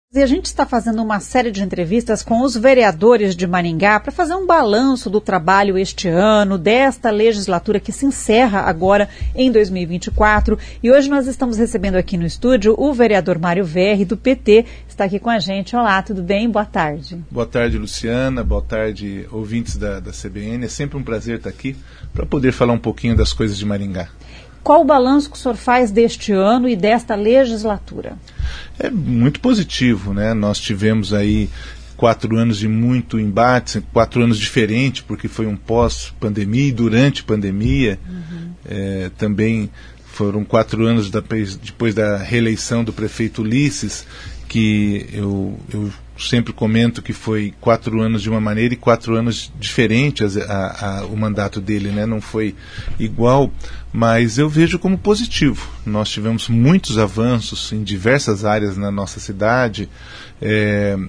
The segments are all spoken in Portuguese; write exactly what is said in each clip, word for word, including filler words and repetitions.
E a gente está fazendo uma série de entrevistas com os vereadores de Maringá para fazer um balanço do trabalho este ano, desta legislatura que se encerra agora em dois mil e vinte e quatro. E hoje nós estamos recebendo aqui no estúdio o vereador Mário Verri, do P T, está aqui com a gente. Olá, tudo bem? Boa tarde. Boa tarde, Luciana. Boa tarde, ouvintes da, da C B N. É sempre um prazer estar aqui para poder falar um pouquinho das coisas de Maringá. Qual o balanço que o senhor faz deste ano e desta legislatura? É muito positivo, né? Nós tivemos aí quatro anos de muito embate, quatro anos diferentes, porque foi um pós-pandemia e durante pandemia. Uhum. É, também foram quatro anos da, depois da reeleição do prefeito Ulisses, que eu, eu sempre comento que foi quatro anos de uma maneira e quatro anos diferentes a, a, o mandato dele, né? Não foi igual, mas eu vejo como positivo. Nós tivemos muitos avanços em diversas áreas na nossa cidade, é,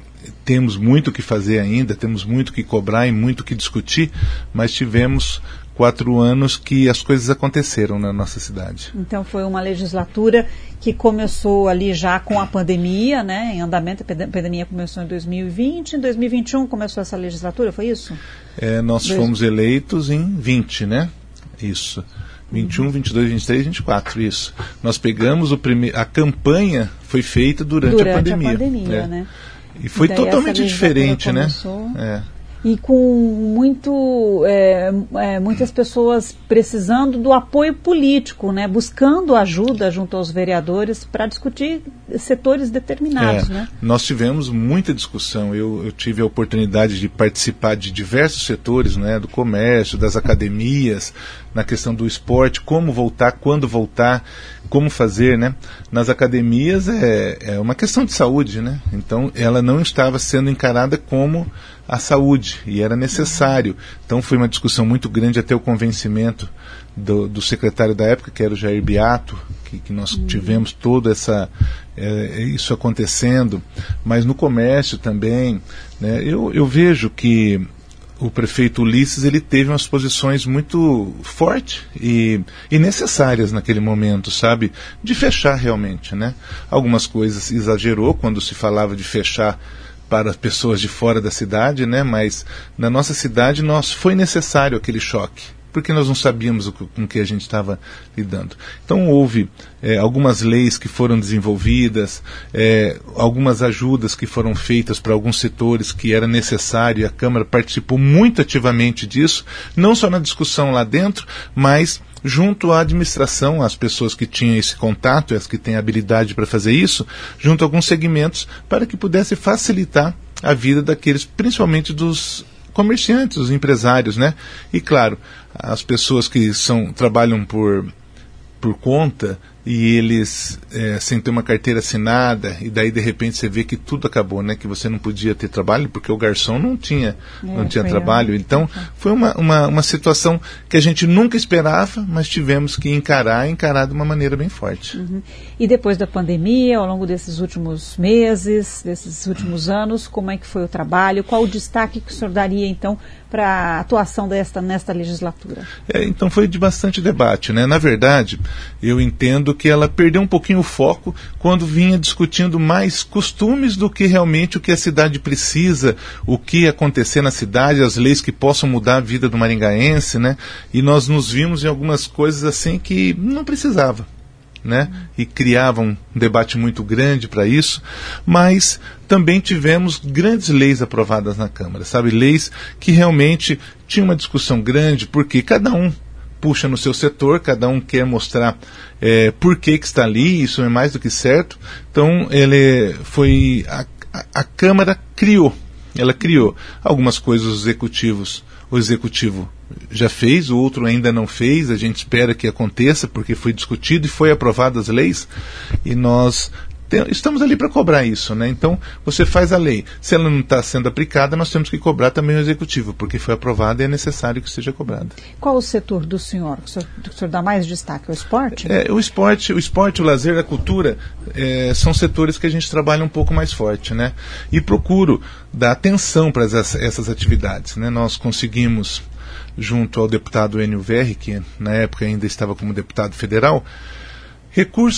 temos muito o que fazer ainda, temos muito o que cobrar e muito o que discutir, mas tivemos quatro anos que as coisas aconteceram na nossa cidade. Então foi uma legislatura que começou ali já com a pandemia, né, em andamento. A pandemia começou em dois mil e vinte, em dois mil e vinte e um começou essa legislatura, foi isso? É, nós Dois... fomos eleitos em vinte, né? Isso. vinte e um, vinte e dois, vinte e três, vinte e quatro, isso. Nós pegamos o primeiro... A campanha foi feita durante, durante a pandemia. a pandemia, é. né? E foi então, totalmente diferente, começou... né? É. E com muito, é, é, muitas pessoas precisando do apoio político, né? Buscando ajuda junto aos vereadores para discutir setores determinados. É, né? Nós tivemos muita discussão. Eu, eu tive a oportunidade de participar de diversos setores, né? Do comércio, das academias, na questão do esporte, como voltar, quando voltar, como fazer, né? Nas academias é, é uma questão de saúde, né? Então ela não estava sendo encarada como a saúde, e era necessário. Então foi uma discussão muito grande até o convencimento do, do secretário da época, que era o Jair Beato, que, que nós uhum. tivemos toda essa é, isso acontecendo, mas no comércio também, né? eu, eu vejo que o prefeito Ulisses, ele teve umas posições muito fortes e, e necessárias naquele momento, sabe? De fechar realmente, né? Algumas coisas exagerou quando se falava de fechar para pessoas de fora da cidade, né? Mas na nossa cidade nós, foi necessário aquele choque, porque nós não sabíamos o, com que a gente estava lidando. Então houve é, algumas leis que foram desenvolvidas, é, algumas ajudas que foram feitas para alguns setores que era necessário, e a Câmara participou muito ativamente disso, não só na discussão lá dentro, mas junto à administração, as pessoas que tinham esse contato, as que têm habilidade para fazer isso, junto a alguns segmentos, para que pudesse facilitar a vida daqueles, principalmente dos comerciantes, os empresários, né? E claro, as pessoas que são, trabalham por, por conta e eles é, sem ter uma carteira assinada, e daí de repente você vê que tudo acabou, né? Que você não podia ter trabalho porque o garçom não tinha, é, não tinha trabalho. Eu. Então foi uma, uma, uma situação que a gente nunca esperava, mas tivemos que encarar, encarar de uma maneira bem forte. Uhum. E depois da pandemia, ao longo desses últimos meses, desses últimos anos, como é que foi o trabalho? Qual o destaque que o senhor daria então para a atuação desta, nesta legislatura? É, então foi de bastante debate, né? Na verdade, eu entendo que ela perdeu um pouquinho o foco quando vinha discutindo mais costumes do que realmente o que a cidade precisa, o que acontecer na cidade, as leis que possam mudar a vida do maringaense, né? E nós nos vimos em algumas coisas assim que não precisava, né? E criava um debate muito grande para isso, mas também tivemos grandes leis aprovadas na Câmara, sabe? Leis que realmente tinham uma discussão grande, porque cada um puxa no seu setor, cada um quer mostrar é, por que que está ali, isso é mais do que certo. Então ele foi a, a, a Câmara criou, ela criou algumas coisas, os executivos, o executivo já fez, o outro ainda não fez, a gente espera que aconteça, porque foi discutido e foi aprovado as leis, e nós estamos ali para cobrar isso, né? Então, você faz a lei. Se ela não está sendo aplicada, nós temos que cobrar também o executivo, porque foi aprovada e é necessário que seja cobrada. Qual o setor do senhor? O senhor, o senhor dá mais destaque? O esporte? É, o esporte, o esporte, o lazer, a cultura, é, são setores que a gente trabalha um pouco mais forte, né? E procuro dar atenção para essas, essas atividades, né? Nós conseguimos, junto ao deputado Enio Verri, que na época ainda estava como deputado federal, recursos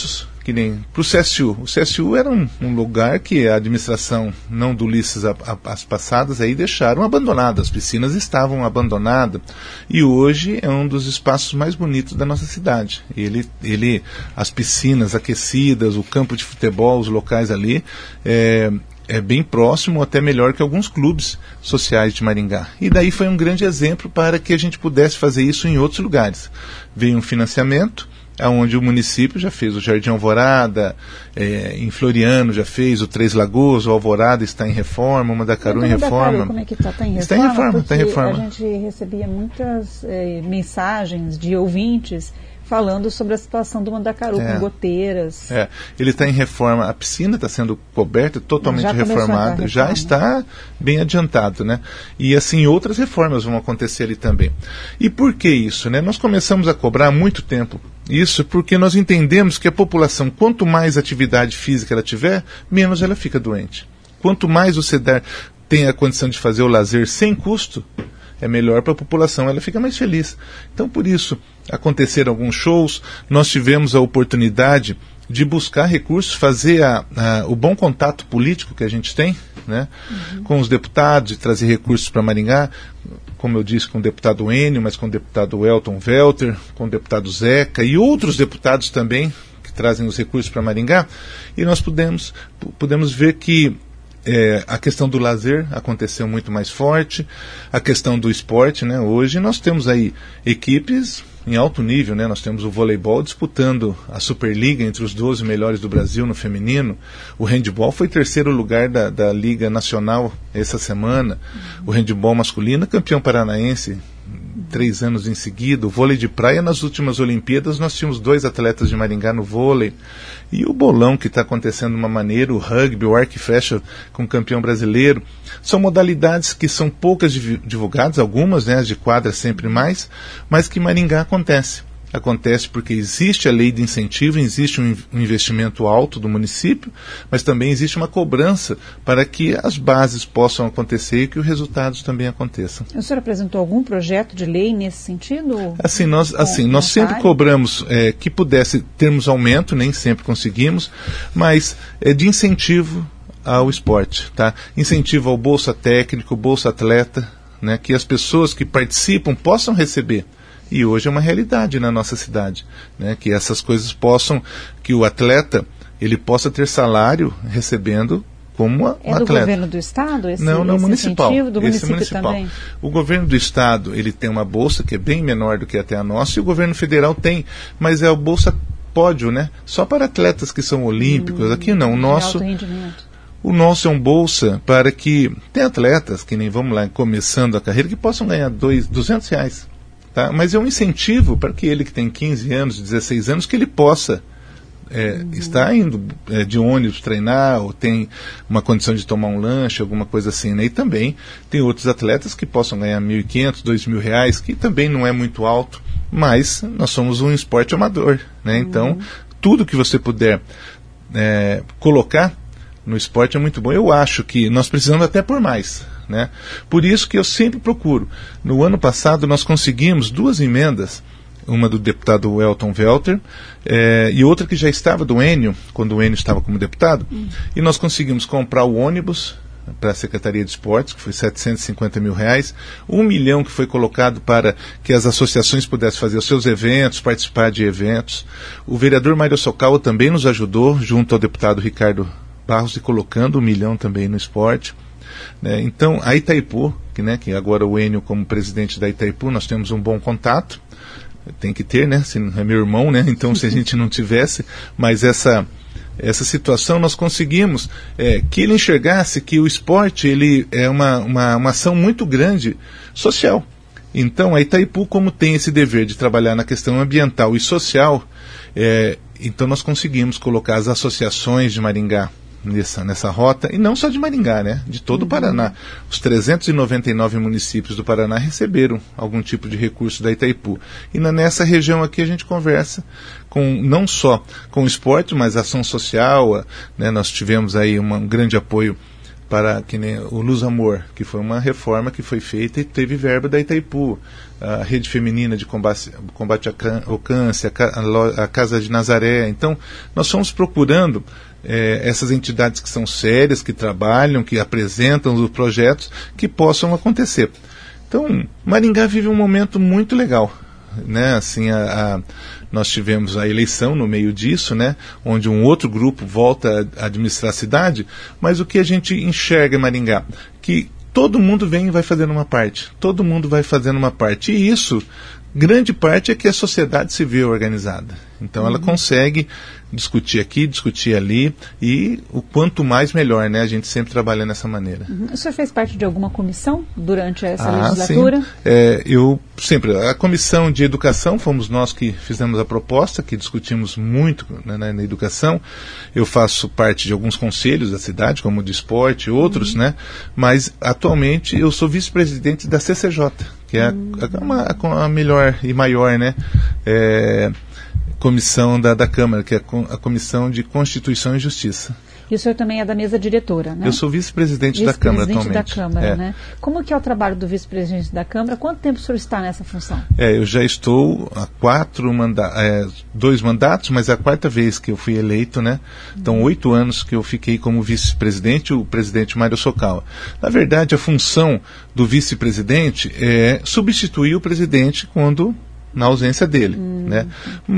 que nem para o C S U. O C S U era um, um lugar que a administração, não do Ulisses, a, a, as passadas, aí deixaram abandonado. As piscinas estavam abandonadas. E hoje é um dos espaços mais bonitos da nossa cidade. Ele, ele, as piscinas aquecidas, o campo de futebol, os locais ali, é, é bem próximo, até melhor que alguns clubes sociais de Maringá. E daí foi um grande exemplo para que a gente pudesse fazer isso em outros lugares. Veio um financiamento, onde o município já fez o Jardim Alvorada, é, em Floriano já fez o Três Lagoas, o Alvorada está em reforma, o Mandacaru em reforma. Mandacaru, como é que está? Está em reforma? Está em reforma, está em reforma. A gente recebia muitas é, mensagens de ouvintes falando sobre a situação do Mandacaru, é, com goteiras. É, ele está em reforma, a piscina está sendo coberta, totalmente já reformada, já está bem adiantado, né? E assim, outras reformas vão acontecer ali também. E por que isso, né? Nós começamos a cobrar há muito tempo isso porque nós entendemos que a população, quanto mais atividade física ela tiver, menos ela fica doente. Quanto mais você der, tem a condição de fazer o lazer sem custo, é melhor para a população, ela fica mais feliz. Então, por isso, aconteceram alguns shows, nós tivemos a oportunidade de buscar recursos, fazer a, a, o bom contato político que a gente tem, né, uhum. com os deputados, de trazer recursos para Maringá, como eu disse, com o deputado Enio, mas com o deputado Elton Welter, com o deputado Zeca e outros deputados também que trazem os recursos para Maringá, e nós pudemos, pudemos ver que É, a questão do lazer aconteceu muito mais forte, a questão do esporte, né? Hoje nós temos aí equipes em alto nível, né? Nós temos o voleibol disputando a Superliga entre os doze melhores do Brasil no feminino, o handebol foi terceiro lugar da, da Liga Nacional essa semana, o handebol masculino campeão paranaense três anos em seguida, o vôlei de praia nas últimas Olimpíadas nós tínhamos dois atletas de Maringá no vôlei, e o bolão que está acontecendo de uma maneira, o rugby, o arco e flecha com campeão brasileiro, são modalidades que são poucas divulgadas, algumas, né, as de quadra sempre mais, mas que em Maringá acontece. Acontece porque existe a lei de incentivo, existe um investimento alto do município, mas também existe uma cobrança para que as bases possam acontecer e que os resultados também aconteçam. O senhor apresentou algum projeto de lei nesse sentido? Assim, nós, assim, nós sempre cobramos é, que pudesse termos aumento, nem sempre conseguimos, mas é, de incentivo ao esporte, tá? Incentivo ao bolsa técnico, bolsa atleta, né, que as pessoas que participam possam receber. E hoje é uma realidade na nossa cidade, né, que essas coisas possam, que o atleta ele possa ter salário recebendo como um é atleta. É do governo do estado esse, não, não esse municipal. incentivo do esse município municipal. Também? O governo do estado ele tem uma bolsa que é bem menor do que até a nossa, e o governo federal tem, mas é a bolsa pódio, né? Só para atletas que são olímpicos. Hum, Aqui não, o nosso. De alto rendimento. O nosso é um bolsa para que tem atletas que nem vamos lá começando a carreira que possam ganhar dois, duzentos reais. Tá? Mas é um incentivo para que ele que tem quinze anos, dezesseis anos, que ele possa é, uhum. estar indo é, de ônibus treinar, ou tem uma condição de tomar um lanche, alguma coisa assim, né? E também tem outros atletas que possam ganhar mil e quinhentos, dois mil reais, que também não é muito alto, mas nós somos um esporte amador, né? Uhum. Então, tudo que você puder é, colocar no esporte é muito bom. Eu acho que nós precisamos até por mais, né? Por isso que eu sempre procuro. No ano passado nós conseguimos duas emendas, uma do deputado Elton Welter é, e outra que já estava do Enio, quando o Enio estava como deputado, hum. e nós conseguimos comprar o ônibus para a Secretaria de Esportes, que foi setecentos e cinquenta mil reais, um milhão que foi colocado para que as associações pudessem fazer os seus eventos, participar de eventos. O vereador Mário Socal também nos ajudou, junto ao deputado Ricardo Barros, e colocando um milhão também no esporte. Né? Então, a Itaipu, que, né, que agora o Enio como presidente da Itaipu, nós temos um bom contato, tem que ter, né? Se é meu irmão, né? Então, se a gente não tivesse, mas essa, essa situação nós conseguimos é, que ele enxergasse que o esporte ele é uma, uma, uma ação muito grande social. Então, a Itaipu, como tem esse dever de trabalhar na questão ambiental e social, é, então nós conseguimos colocar as associações de Maringá Nessa, nessa rota, e não só de Maringá, né? De todo uhum. o Paraná. Os trezentos e noventa e nove municípios do Paraná receberam algum tipo de recurso da Itaipu. E na, nessa região aqui a gente conversa com, não só com o esporte, mas ação social, né? Nós tivemos aí uma, um grande apoio para que nem o Luz Amor, que foi uma reforma que foi feita e teve verba da Itaipu, a Rede Feminina de Combate, combate ao Câncer, a, a Casa de Nazaré. Então, nós fomos procurando é, essas entidades que são sérias, que trabalham, que apresentam os projetos, que possam acontecer. Então, Maringá vive um momento muito legal, né? Assim, a, a, nós tivemos a eleição no meio disso, né? Onde um outro grupo volta a administrar a cidade, mas o que a gente enxerga em Maringá? Que todo mundo vem e vai fazendo uma parte, todo mundo vai fazendo uma parte, e isso, grande parte, é que a sociedade civil é organizada. Então uhum. ela consegue discutir aqui, discutir ali, e o quanto mais melhor, né? A gente sempre trabalha dessa maneira. Uhum. O senhor fez parte de alguma comissão durante essa ah, legislatura? Sim. É, eu sempre, a comissão de educação, fomos nós que fizemos a proposta, que discutimos muito, né, na, na educação. Eu faço parte de alguns conselhos da cidade, como o de esporte e outros, uhum. né? Mas atualmente eu sou vice-presidente da C C J, que é uhum. a, a, a melhor e maior, né? É, comissão da, da Câmara, que é a Comissão de Constituição e Justiça. E o senhor também é da mesa diretora, né? Eu sou vice-presidente da Câmara atualmente. Vice-presidente da Câmara, é. né? Como que é o trabalho do vice-presidente da Câmara? Quanto tempo o senhor está nessa função? É, eu já estou há quatro manda é, dois mandatos, mas é a quarta vez que eu fui eleito, né? Então, oito anos que eu fiquei como vice-presidente, o presidente Mário Socal. Na verdade, a função do vice-presidente é substituir o presidente quando na ausência dele, hum. né?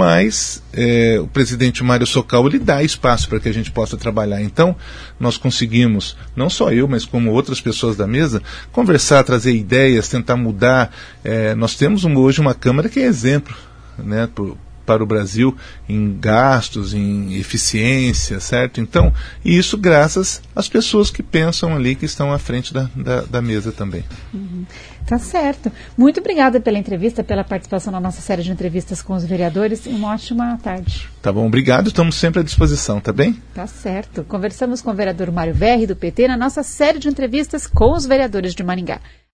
Mas é, o presidente Mário Socal, ele dá espaço para que a gente possa trabalhar. Então, nós conseguimos, não só eu, mas como outras pessoas da mesa, conversar, trazer ideias, tentar mudar. É, nós temos um, hoje uma Câmara que é exemplo, né, por, para o Brasil em gastos, em eficiência, certo? Então, e isso graças às pessoas que pensam ali, que estão à frente da, da, da mesa também. Uhum. Tá certo. Muito obrigada pela entrevista, pela participação na nossa série de entrevistas com os vereadores e uma ótima tarde. Tá bom, obrigado. Estamos sempre à disposição, tá bem? Tá certo. Conversamos com o vereador Mário Verri, do P T, na nossa série de entrevistas com os vereadores de Maringá.